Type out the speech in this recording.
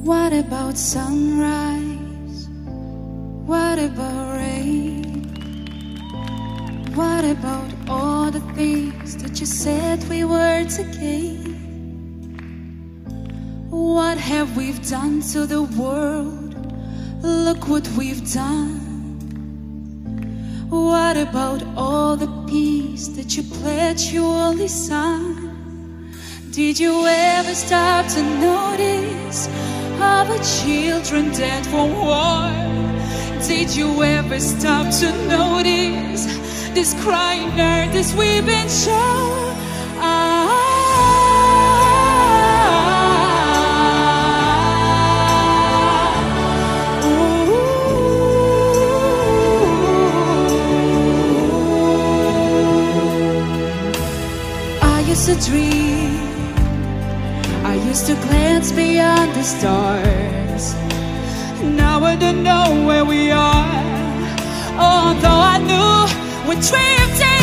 What about sunrise? What about rain? What about all the things that you said we were to gain? What have we done to the world? Look what we've done. What about all the peace that you pledged your only son? Did you ever stop to notice all the children dead from war? Did you ever stop to notice this crying earth, this weeping shore? I used to dream, I used to glance beyond the stars. Now I don't know where we are, although I knew we drifted